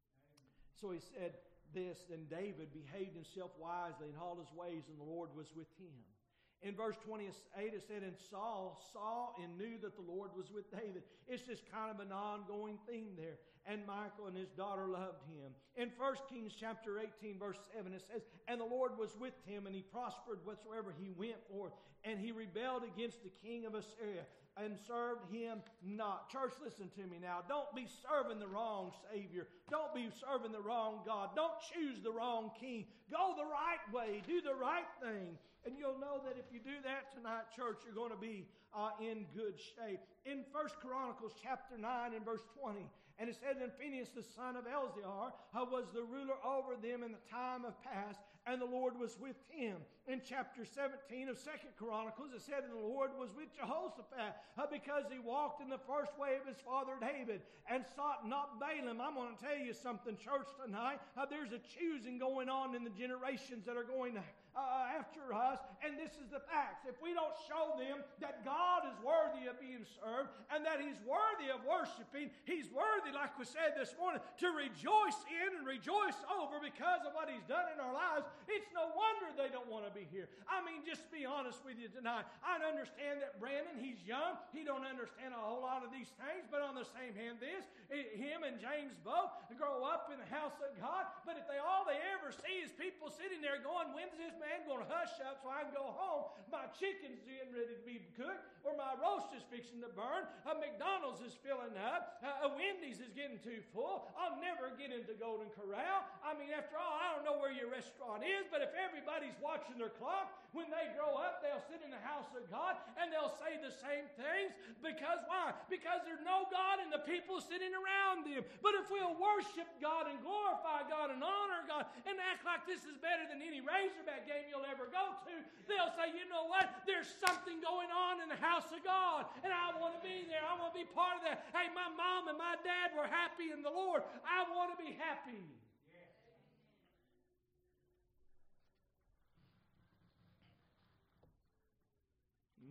So he said this, and David behaved himself wisely in all his ways, and the Lord was with him. In verse twenty-eight, it said, and Saul saw and knew that the Lord was with David. It's just kind of an ongoing theme there. And Michal and his daughter loved him. In First Kings chapter eighteen, verse seven, it says, and the Lord was with him, and he prospered whatsoever he went forth. And he rebelled against the king of Assyria and served him not. Church, listen to me now. Don't be serving the wrong Savior. Don't be serving the wrong God. Don't choose the wrong king. Go the right way. Do the right thing. And you'll know that if you do that tonight, church, you're going to be uh, in good shape. In First Chronicles chapter nine and verse twenty, and it said, and Phinehas the son of Eleazar uh, was the ruler over them in the time of past, and the Lord was with him. In chapter seventeen of Second Chronicles, it said, and the Lord was with Jehoshaphat uh, because he walked in the first way of his father David and sought not Balaam. I'm going to tell you something, church, tonight. Uh, there's a choosing going on in the generations that are going to Uh, after us, and this is the facts. If we don't show them that God is worthy of being served and that he's worthy of worshiping, he's worthy, like we said this morning, to rejoice in and rejoice over because of what he's done in our lives, it's no wonder they don't want to be here. I mean, just be honest with you tonight. I understand that Brandon, he's young. He don't understand a whole lot of these things, but on the same hand, this, him and James both grow up in the house of God, but if they all they ever see is people sitting there going, when's this man I'm going to hush up so I can go home. My chicken's getting ready to be cooked, or my roast is fixing to burn. A McDonald's is filling up. A Wendy's is getting too full. I'll never get into Golden Corral. I mean, after all, I don't know where your restaurant is, but if everybody's watching their clock, when they grow up, they'll sit in the house of God and they'll say the same things. Because why? Because there's no God and the people sitting around them. But if we'll worship God and glorify God and honor God and act like this is better than any Razorback game you'll ever go to, they'll say, you know what? There's something going on in the house of God, and I want to be there. I want to be part of that. Hey, my mom and my dad were happy in the Lord. I want to be happy.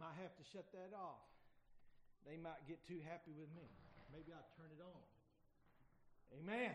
might have to shut that off. They might get too happy with me. Maybe I'll turn it on. Amen.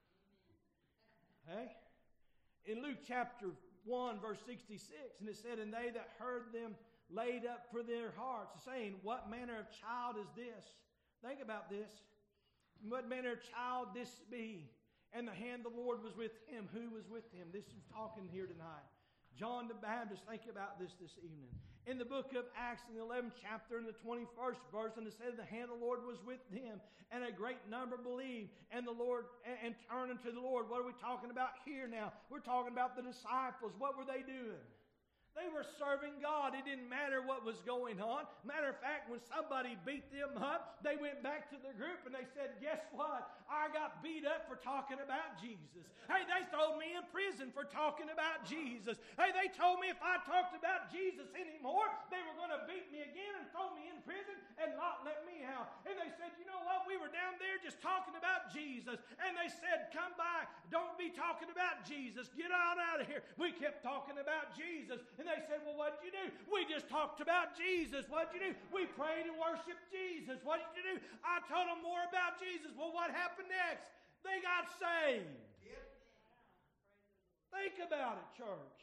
Hey? In Luke chapter one, verse sixty-six, and it said, and they that heard them laid up for their hearts, saying, what manner of child is this? Think about this. What manner of child this be? And the hand of the Lord was with him. Who was with him? This is talking here tonight. John the Baptist. Think about this this evening. In the book of Acts, in the eleventh chapter, in the twenty-first verse, and it says the hand of the Lord was with them, and a great number believed, and the Lord and, and turned unto the Lord. What are we talking about here now? We're talking about the disciples. What were they doing? They were serving God. It didn't matter what was going on. Matter of fact, when somebody beat them up, they went back to their group and they said, guess what? I got beat up for talking about Jesus. Hey, they threw me in prison for talking about Jesus. Hey, they told me if I talked about Jesus anymore, they were going to beat me again and throw me in prison and not let me out. And they said, you know what? We were down there just talking about Jesus. And they said, come back. Don't be talking about Jesus. Get on out of here. We kept talking about Jesus. And they said, well, what'd you do? We just talked about Jesus. What'd you do? We prayed and worshiped Jesus. What did you do? I told them more about Jesus. Well, what happened next? They got saved. Yep. Think about it, church.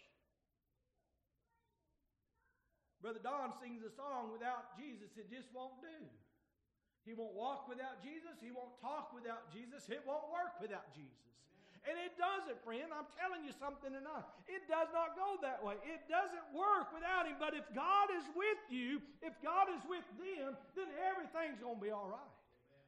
Brother Don sings a song, without Jesus, it just won't do. He won't walk without Jesus. He won't talk without Jesus. It won't work without Jesus. And it doesn't, friend. I'm telling you something tonight. It does not go that way. It doesn't work without Him. But if God is with you, if God is with them, then everything's going to be all right.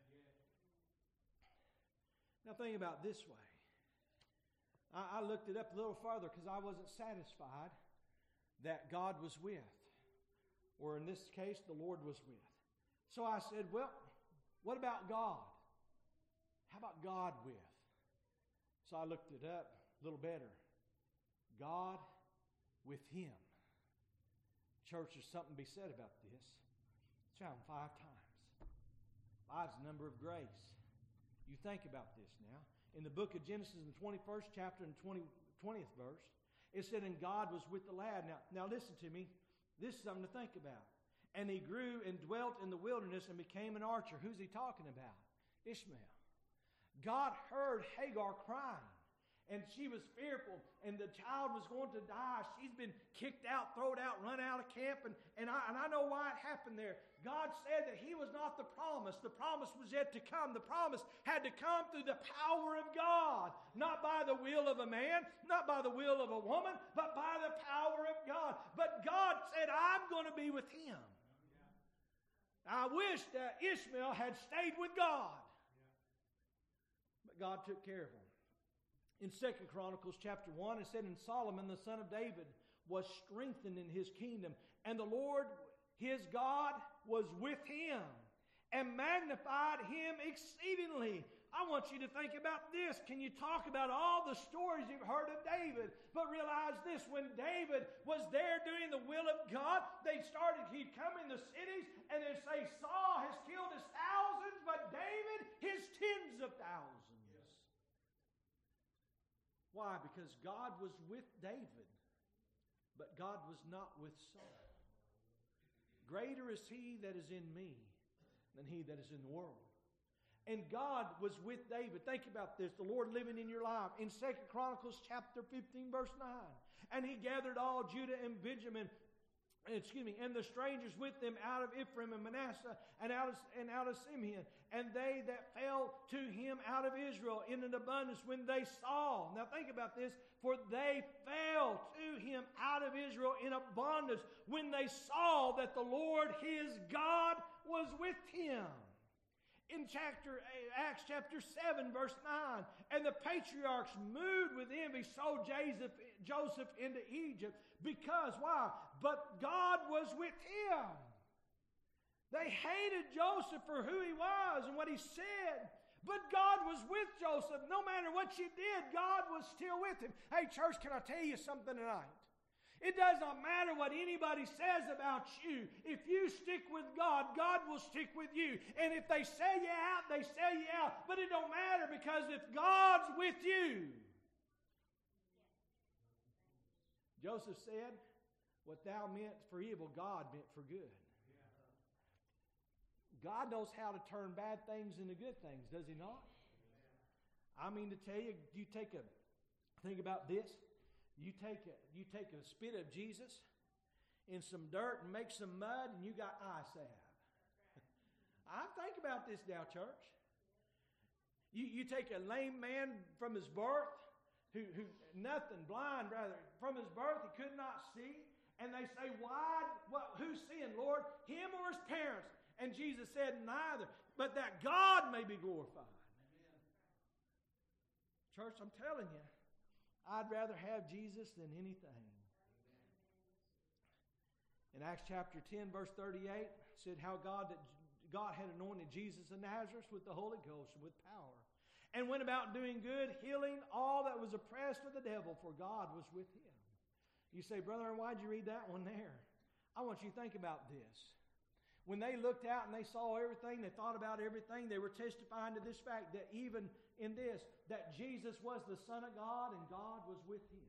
Now think about it this way. I, I looked it up a little further because I wasn't satisfied that God was with. Or in this case, the Lord was with. So I said, well, what about God? How about God with? So I looked it up a little better. God with him. Church, there's something to be said about this. It's found five times. Five's the number of grace. You think about this now. In the book of Genesis, in the twenty-first chapter and twentieth verse, it said, and God was with the lad. Now, now listen to me. This is something to think about. And he grew and dwelt in the wilderness and became an archer. Who's he talking about? Ishmael. God heard Hagar crying, and she was fearful, and the child was going to die. She's been kicked out, thrown out, run out of camp, and, and, I, and I know why it happened there. God said that he was not the promise. The promise was yet to come. The promise had to come through the power of God, not by the will of a man, not by the will of a woman, but by the power of God. But God said, I'm going to be with him. I wish that Ishmael had stayed with God. But God took care of him. In Second Chronicles chapter one, it said, and Solomon, the son of David, was strengthened in his kingdom, and the Lord, his God, was with him, and magnified him exceedingly. I want you to think about this. Can you talk about all the stories you've heard of David? But realize this, when David was there doing the will of God, they started, he'd come in the cities, and they'd say, Saul has killed his thousands, but David his tens of thousands. Yes. Why? Because God was with David, but God was not with Saul. Greater is he that is in me than he that is in the world. And God was with David. Think about this. The Lord living in your life. In Second Chronicles chapter fifteen, verse nine. And he gathered all Judah and Benjamin, excuse me, and the strangers with them out of Ephraim and Manasseh and out of, and out of Simeon. And they that fell to him out of Israel in an abundance when they saw. Now think about this. For they fell to him out of Israel in abundance when they saw that the Lord his God was with him. In chapter Acts chapter seven, verse nine, and the patriarchs moved with envy, sold Joseph, Joseph into Egypt. Because, why? But God was with him. They hated Joseph for who he was and what he said. But God was with Joseph. No matter what you did, God was still with him. Hey, church, can I tell you something tonight? It does not matter what anybody says about you. If you stick with God, God will stick with you. And if they sell you out, they sell you out. But it don't matter, because if God's with you. Joseph said, what thou meant for evil, God meant for good. God knows how to turn bad things into good things, does He not? I mean to tell you, you take a, think about this. You take a, you take a spit of Jesus in some dirt and make some mud, and you got eye salve. I think about this now, church. You, you take a lame man from his birth, who, who nothing, blind rather, from his birth, he could not see. And they say, why, what, who sinned, Lord? Him or his parents? And Jesus said, neither, but that God may be glorified. Amen. Church, I'm telling you, I'd rather have Jesus than anything. Amen. In Acts chapter ten, verse thirty-eight, said how God, that God had anointed Jesus of Nazareth with the Holy Ghost and with power, and went about doing good, healing all that was oppressed of the devil, for God was with him. You say, brother, why'd you read that one there? I want you to think about this. When they looked out and they saw everything, they thought about everything, they were testifying to this fact that even in this, that Jesus was the Son of God and God was with him.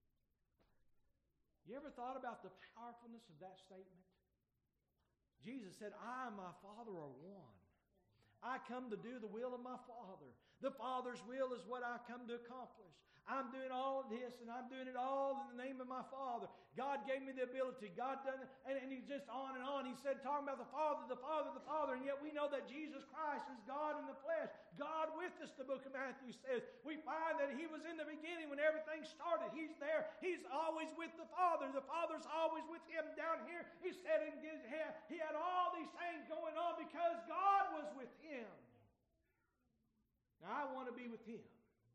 You ever thought about the powerfulness of that statement? Jesus said, I and my Father are one. I come to do the will of my Father. The Father's will is what I come to accomplish. I'm doing all of this, and I'm doing it all in the name of my Father. God gave me the ability. God done it, and, and he's just on and on. He said, talking about the Father, the Father, the Father, and yet we know that Jesus Christ is God in the flesh. God with us, the book of Matthew says. We find that he was in the beginning when everything started. He's there. He's always with the Father. The Father's always with him down here. He said in his head, he had all these things going on because God was with him. Now, I want to be with him.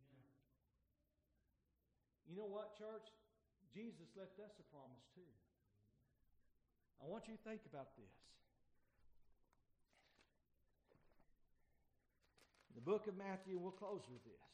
You know what, church? Jesus left us a promise too. I want you to think about this. In the book of Matthew, we'll close with this.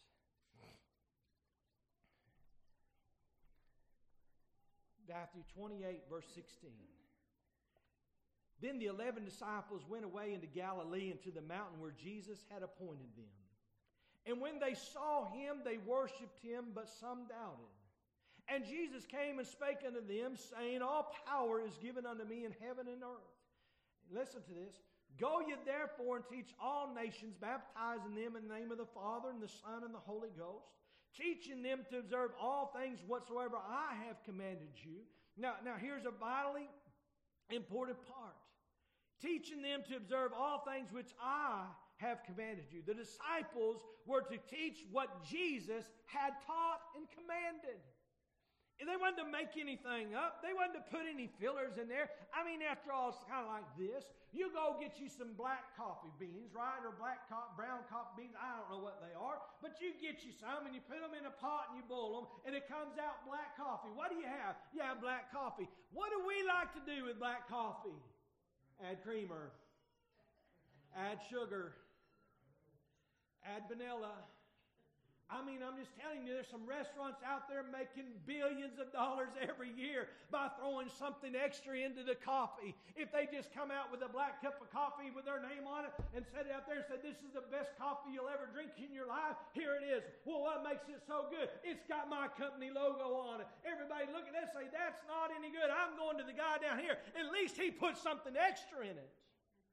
Matthew twenty-eight, verse sixteen. Then the eleven disciples went away into Galilee, into the mountain where Jesus had appointed them. And when they saw him, they worshipped him, but some doubted. And Jesus came and spake unto them, saying, all power is given unto me in heaven and earth. Listen to this. Go ye therefore and teach all nations, baptizing them in the name of the Father and the Son and the Holy Ghost, teaching them to observe all things whatsoever I have commanded you. Now, now here's a vitally important part. Teaching them to observe all things which I have commanded you. The disciples were to teach what Jesus had taught and commanded. And they wasn't to make anything up. They wasn't to put any fillers in there. I mean, after all, it's kind of like this. You go get you some black coffee beans, right? Or black co- brown coffee beans. I don't know what they are. But you get you some and you put them in a pot and you boil them and it comes out black coffee. What do you have? You have black coffee. What do we like to do with black coffee? Add creamer. Add sugar. Add vanilla. I mean, I'm just telling you, there's some restaurants out there making billions of dollars every year by throwing something extra into the coffee. If they just come out with a black cup of coffee with their name on it and set it out there and say, this is the best coffee you'll ever drink in your life, here it is. Well, what makes it so good? It's got my company logo on it. Everybody look at that and say, that's not any good. I'm going to the guy down here. At least he put something extra in it.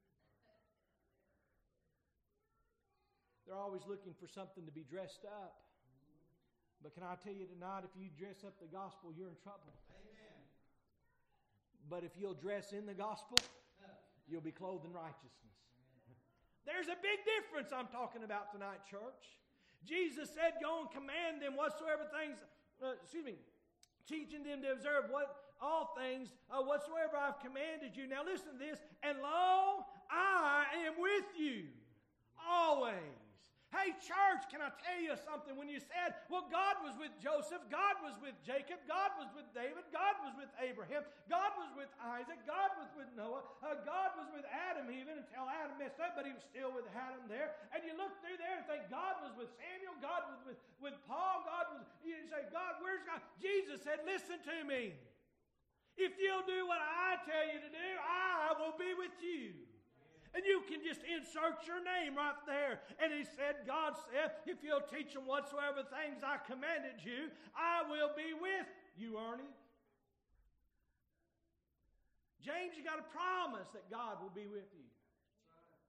They're always looking for something to be dressed up. But can I tell you tonight, if you dress up the gospel, you're in trouble. Amen. But if you'll dress in the gospel, you'll be clothed in righteousness. Amen. There's a big difference I'm talking about tonight, church. Jesus said, go and command them whatsoever things, uh, excuse me, teaching them to observe what all things uh, whatsoever I've commanded you. Now listen to this. And lo, I am with you always. Hey, church, can I tell you something? When you said, well, God was with Joseph, God was with Jacob, God was with David, God was with Abraham, God was with Isaac, God was with Noah, uh, God was with Adam even until Adam messed up, but he was still with Adam there. And you look through there and think, God was with Samuel, God was with, with Paul, God was, you say, God, where's God? Jesus said, listen to me. If you'll do what I tell you to do, I will be with you. And you can just insert your name right there. And he said, God said, if you'll teach them whatsoever things I commanded you, I will be with you, Ernie. James, you got a promise that God will be with you.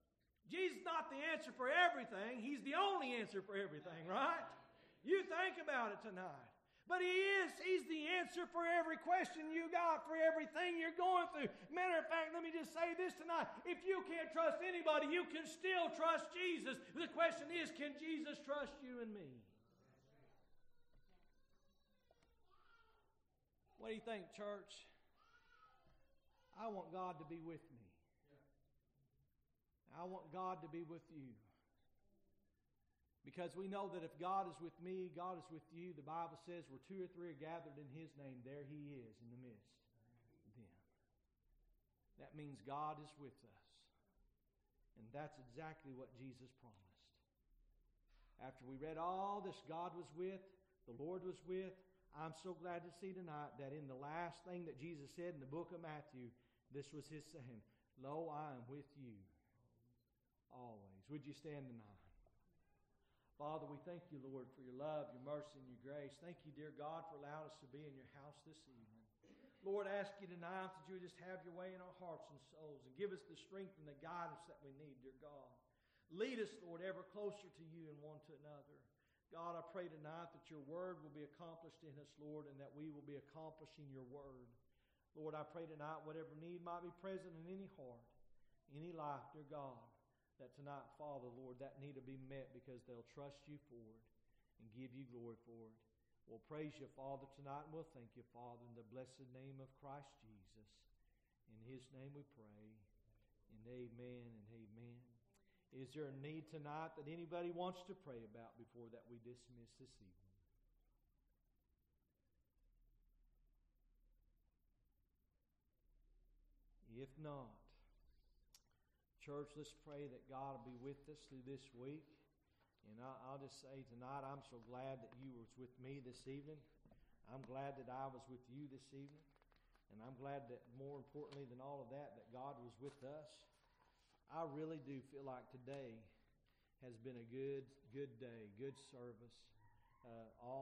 Jesus is not the answer for everything. He's the only answer for everything, right? You think about it tonight. But He is. He's the answer for every question you got, for everything you're going through. Matter of fact, let me just say this tonight. If you can't trust anybody, you can still trust Jesus. The question is, can Jesus trust you and me? What do you think, church? I want God to be with me. I want God to be with you. Because we know that if God is with me, God is with you. The Bible says where two or three are gathered in His name, there He is in the midst of them. That means God is with us. And that's exactly what Jesus promised. After we read all this, God was with, the Lord was with. I'm so glad to see tonight that in the last thing that Jesus said in the book of Matthew, this was His saying, "Lo, I am with you always." Would you stand tonight? Father, we thank you, Lord, for your love, your mercy, and your grace. Thank you, dear God, for allowing us to be in your house this evening. Lord, I ask you tonight that you would just have your way in our hearts and souls and give us the strength and the guidance that we need, dear God. Lead us, Lord, ever closer to you and one to another. God, I pray tonight that your word will be accomplished in us, Lord, and that we will be accomplishing your word. Lord, I pray tonight whatever need might be present in any heart, any life, dear God, that tonight, Father, Lord, that need to be met because they'll trust you for it and give you glory for it. We'll praise you, Father, tonight, and we'll thank you, Father, in the blessed name of Christ Jesus. In His name we pray, and amen and amen. Is there a need tonight that anybody wants to pray about before that we dismiss this evening? If not, church, let's pray that God will be with us through this week. And I'll just say tonight, I'm so glad that you was with me this evening. I'm glad that I was with you this evening. And I'm glad that more importantly than all of that, that God was with us. I really do feel like today has been a good, good day, good service. Uh, all